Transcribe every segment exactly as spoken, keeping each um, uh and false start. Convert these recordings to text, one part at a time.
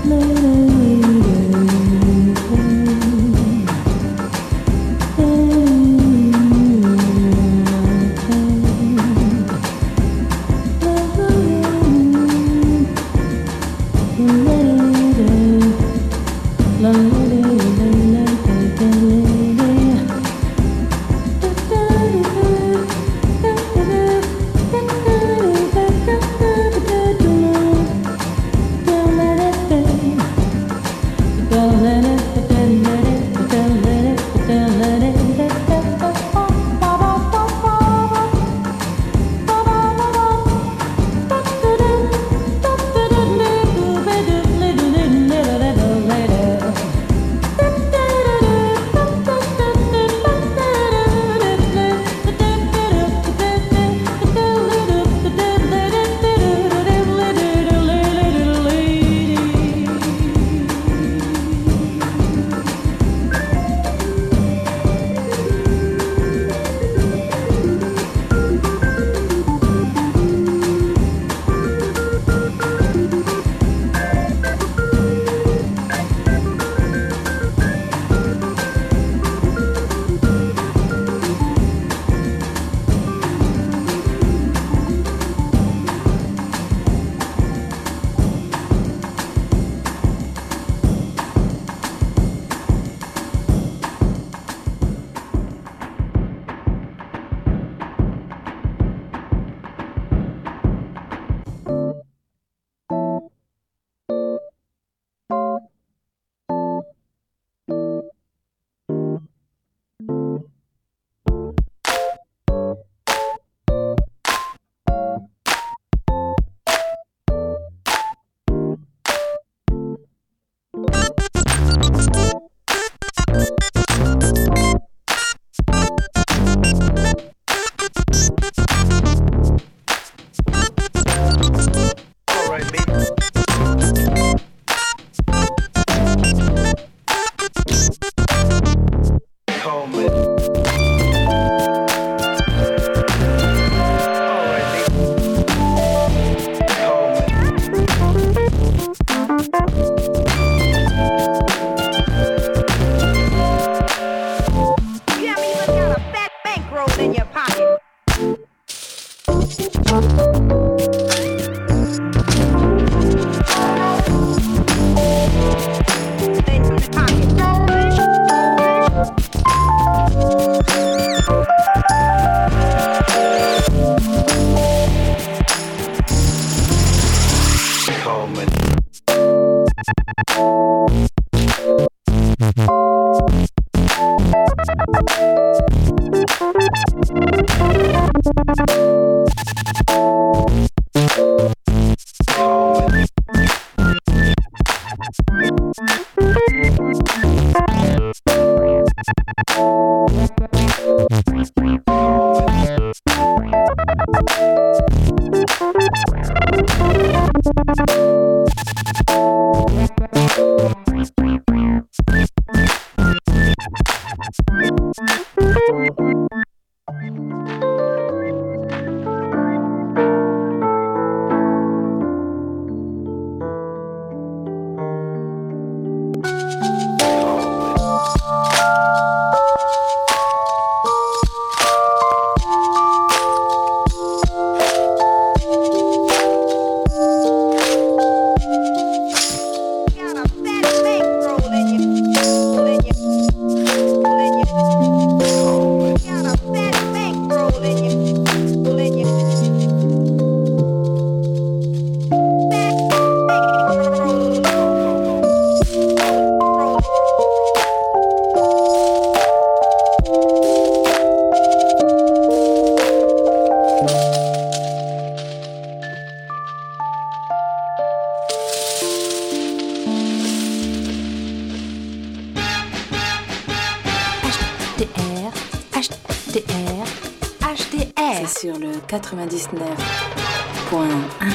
Sur le quatre-vingt-dix-neuf point un.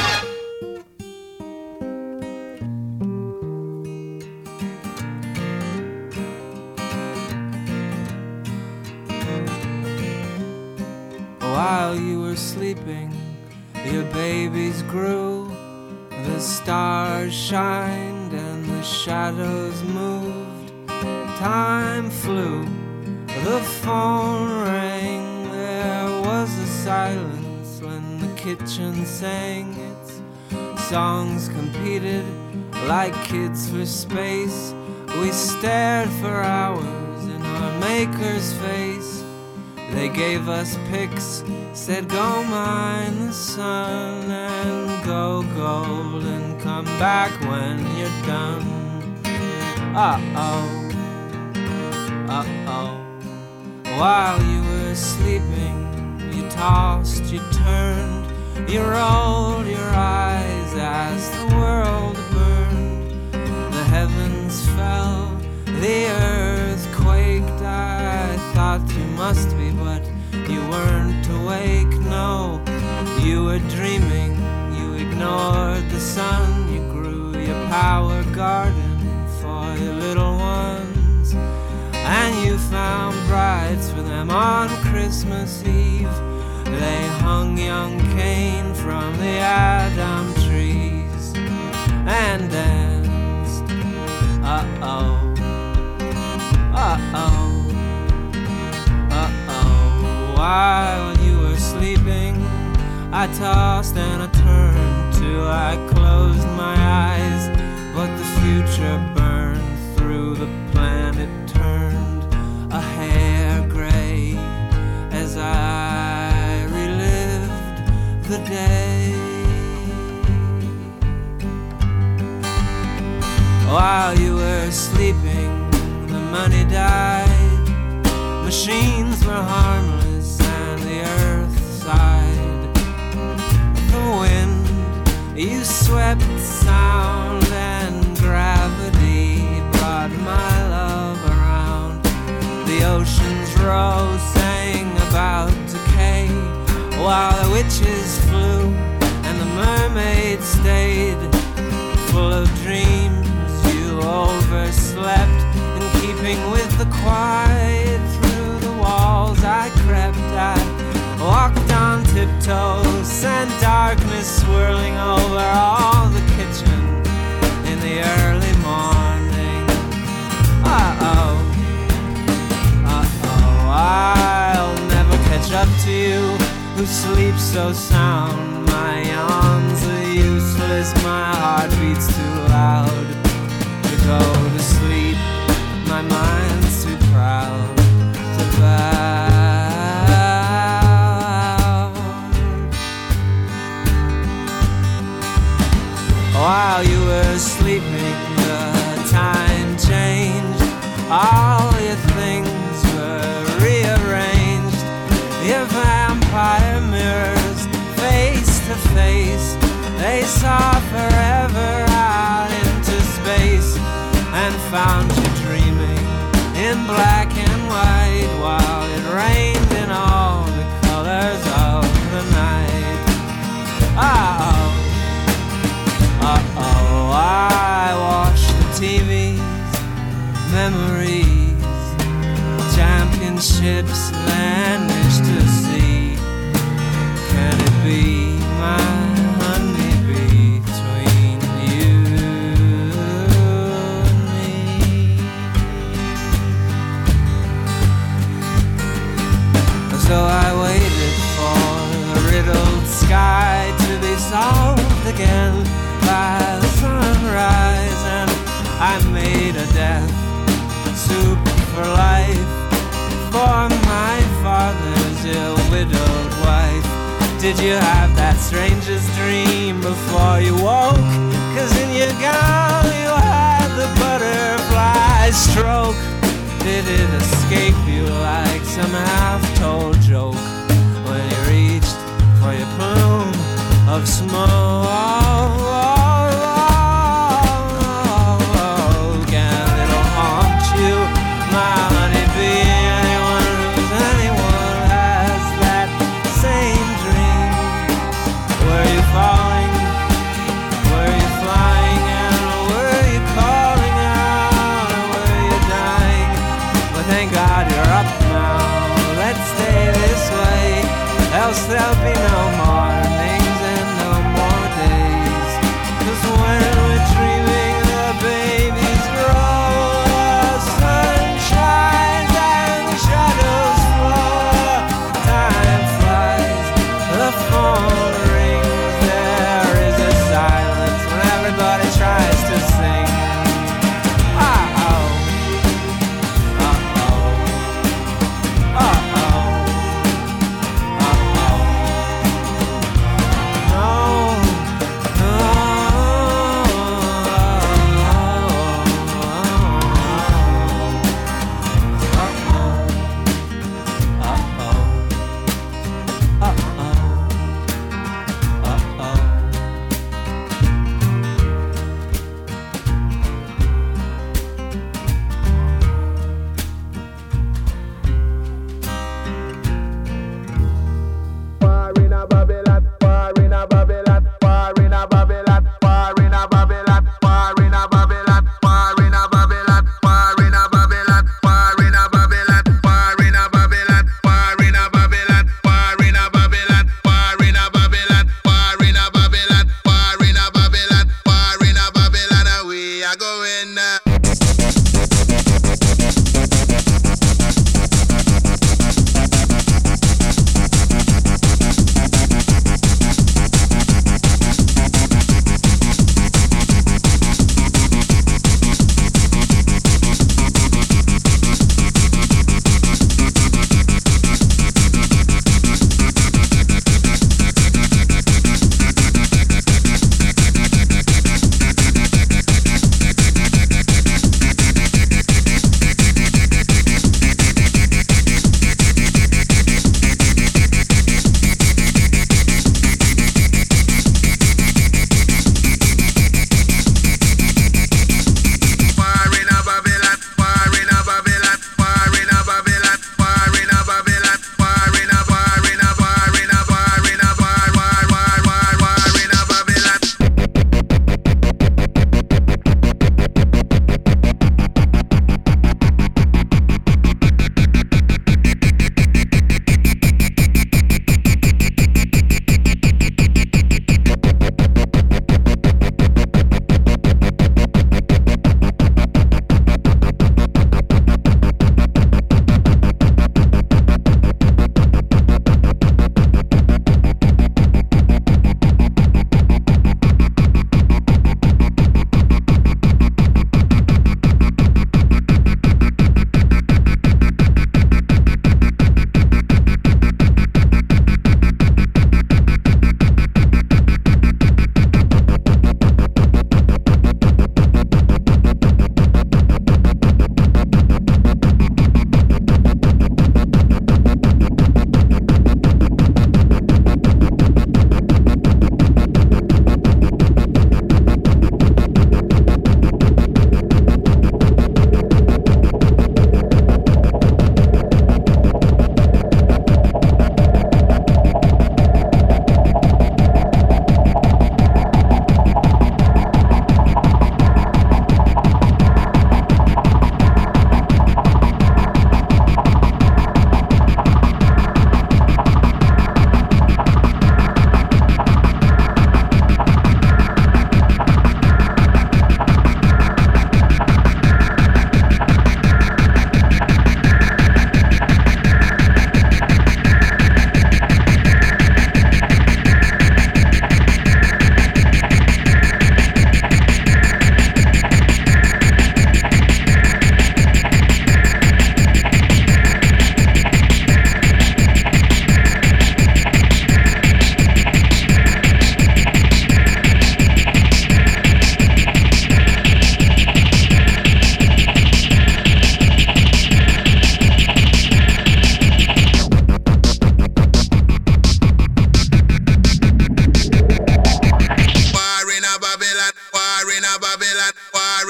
While you were sleeping, your babies grew, the stars shined the shadows moved, time flew, the phone rang. There was a silence when the kitchen sang its songs, competed like kids for space. We stared for hours in our maker's face. They gave us pics, said go mine the sun and go gold and come back when you're done. Uh-oh, uh-oh. While you were sleeping, you tossed, you turned, you rolled your eyes as the world burned. The heavens fell, the earth quaked. I thought you must be, but you weren't awake. No, you were dreaming. You ignored the sun. You grew your power garden for your little ones, and you found brides for them on Christmas Eve. They hung young Cain from the Adam trees and danced. Uh-oh, uh-oh, uh-oh. While you were sleeping, I tossed and I turned till I closed my eyes, but the future burned through the planet, turned a hair gray as I relived the day. While you were sleeping, the money died, machines were harmless and the earth sighed. The wind, you swept sound and gravity brought my love around. The oceans rose, sang about decay, while the witches flew and the mermaids stayed. Full of dreams, you overslept, in keeping with the quiet. Through the walls I crept, I walked on tiptoes, and darkness swirling over all the kitchen in the early morning. Uh-oh, uh-oh, I'll never catch up to you who sleeps so sound. My yawns are useless, my heart beats too loud to go to sleep. My mind's too proud to bow. While you were sleeping, the time changed. All your things were rearranged. Your vampire mirrors, face to face, they saw forever out into space, and found you dreaming in black and white, while it rained in all the colors of the night. Uh-oh, uh-oh, I watched the T Vs, memories, championships vanished to sea. Can it be my honeybee between you and me? So I waited for the riddled sky to be solved again by the sunrise, and I made a death soup for life for my father's ill-widowed wife. Did you have that strangest dream before you woke? 'Cause in your gown you had the butterfly stroke. Did it escape you like some half-told joke when you reached for your plume of smoke? Can it haunt you, my honeybee? Anyone who's anyone has that same dream. Were you falling? Were you flying? And were you calling out? Or were you dying? Well, thank God you're up now. Let's stay this way, else there'll be no mornings and no more days. 'Cause when we're dreaming, the baby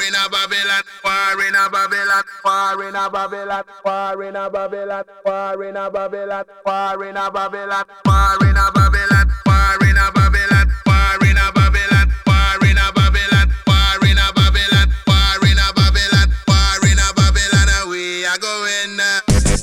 in a Babylon, war in a Babylon, war in a Babylon, war in a Babylon, war in a Babylon, war in a Babylon, war in a Babylon, war in a Babylon, war in a Babylon, war in a Babylon, war in a Babylon, war in a Babylon, war in a Babylon, and we are going now.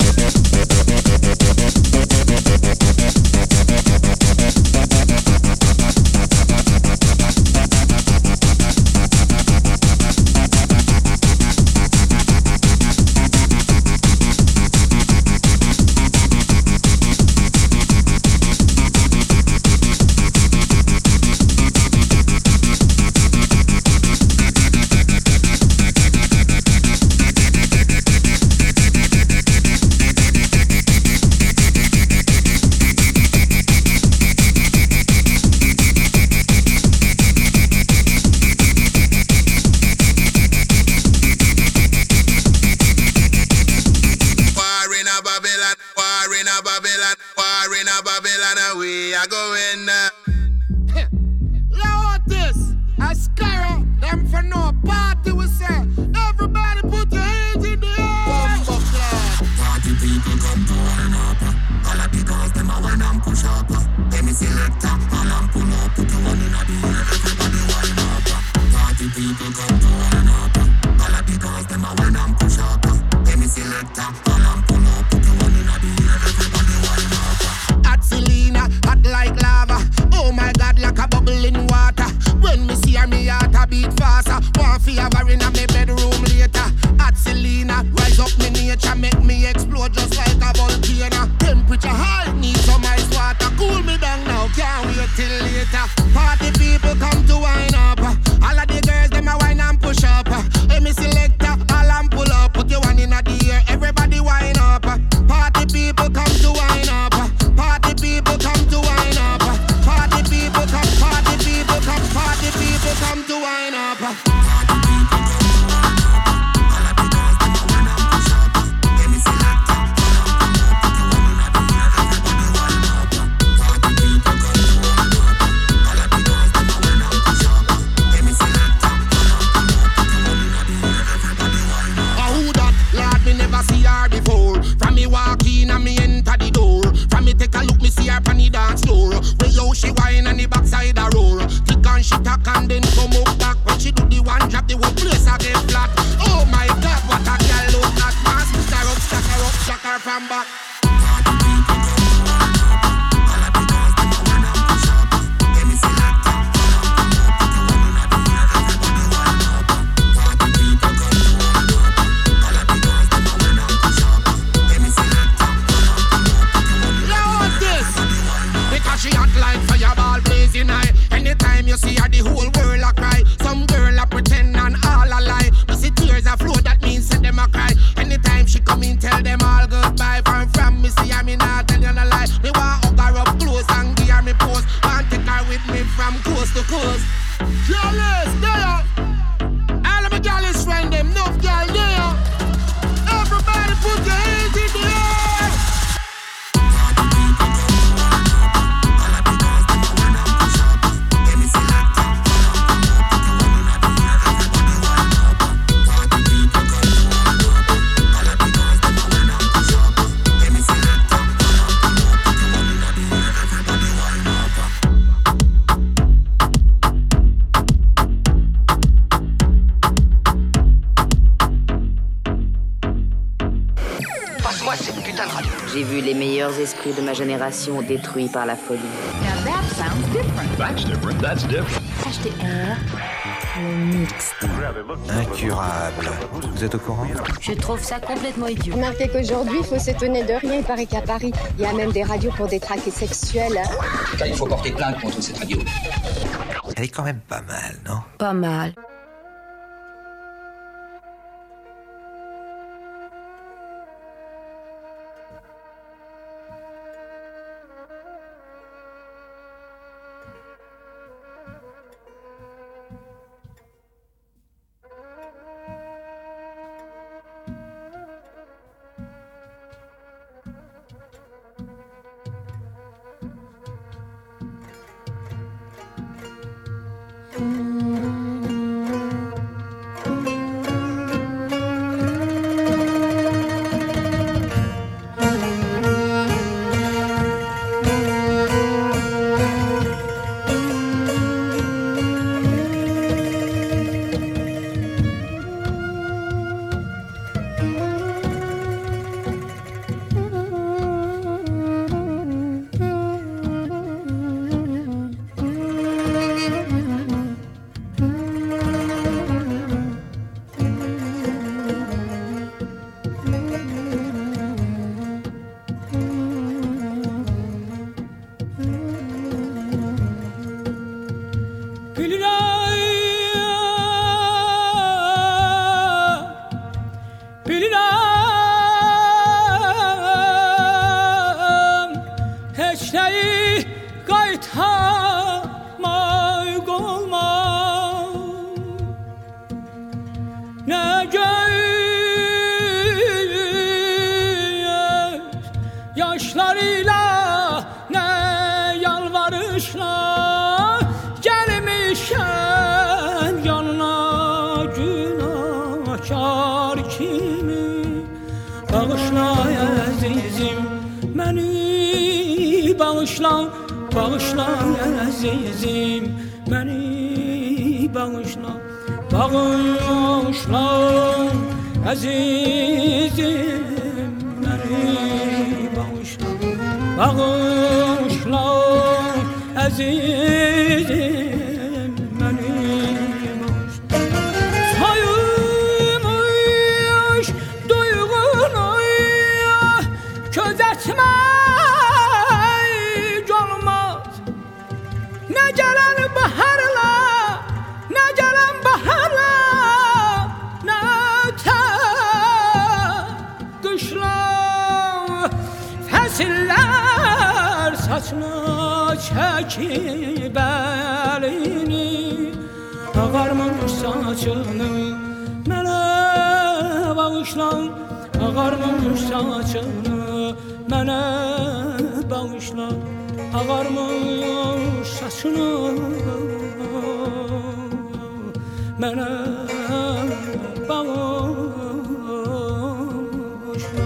J'ai vu les meilleurs esprits de ma génération détruits par la folie. Now that sounds different. That's different. That's different. H T R, le mixte. Incurable. Vous êtes au courant? Je trouve ça complètement idiot. Remarquez qu'aujourd'hui, il faut s'étonner de rien. Il paraît qu'à Paris, il y a même des radios pour détraquer sexuels. En tout cas, il faut porter plainte contre cette radio. Elle est quand même pas mal, non? Pas mal. ne göz yaşlarıyla, ne yalvarışla gelmişken yanına günahkar kimi. Bağışla əzizim məni, bağışla, bağışla əzizim məni, bağışla, bağışla əzizim məni, bağışla, bağışla əzizim məni, bağışla. Sayılmış duyğunu gözetmek olmaz. Ne gelen baharla, ne gelen baharla, ne öte kışla. Fəsilər saçına çəkib əlini, ağarmış saçını mənə bağışla, ağarmış saçını mənə bağışla, ağarmış saçını mənə bağışla.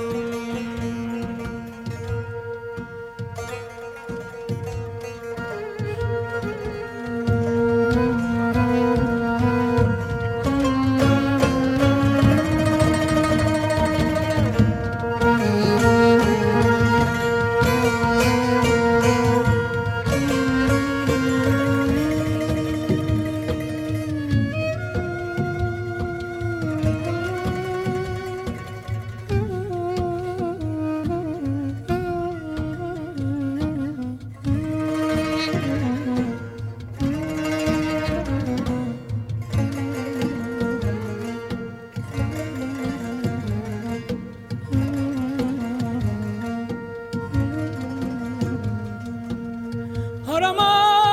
Arama,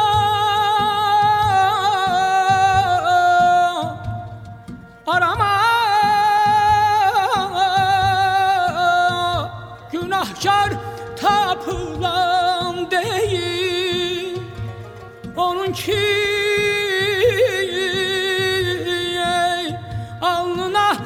arama, günahkar tapılan değil, onun ki alnına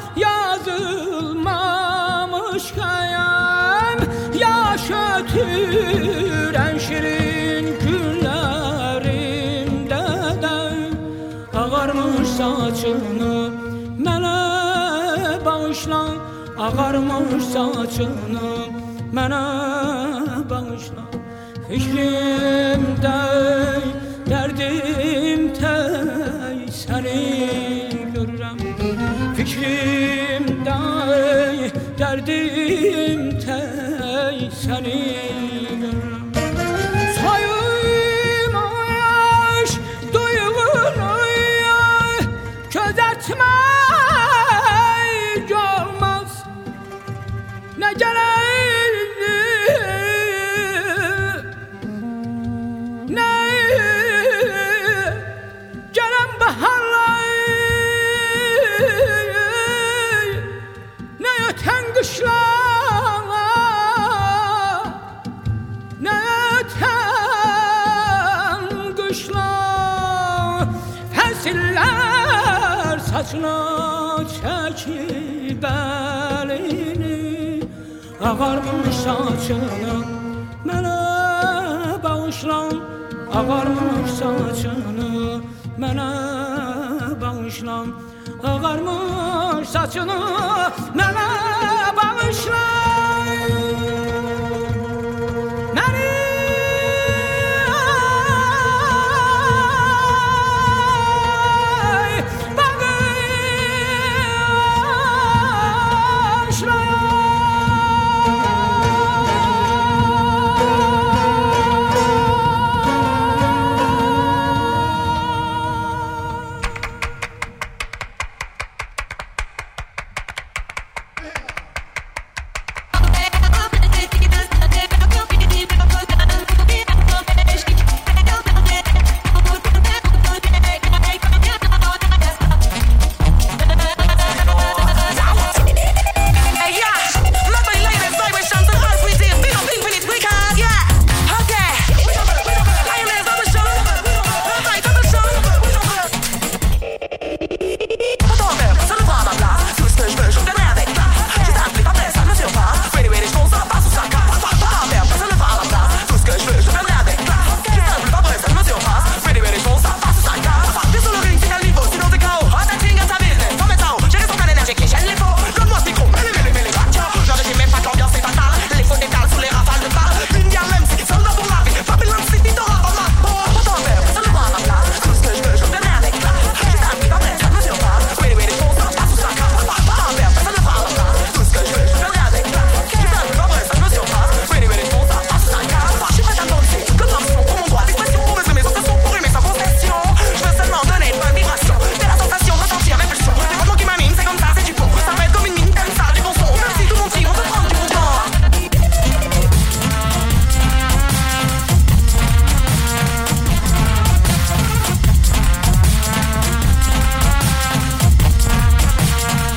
yazılmamış kayam, yaş ötüren şirin günlerimde de ağarmış saçını mənə bağışla, ağarmış saçını mənə bağışla. Fikrimdə dərdim tək səni görürəm, fikrimdə dərdim tək səni görürəm. Sayılmış duyğunu gözetmek olmaz. Ne gerek, ne gelen baharlar, ne öten kışlar, ne öten kışlar. Fəsilər saçına çəkib əlini, ağarmış saçını mənə bağışla, ağarmış saçını mənə bağışla, ağarmış saçını mənə bağışla.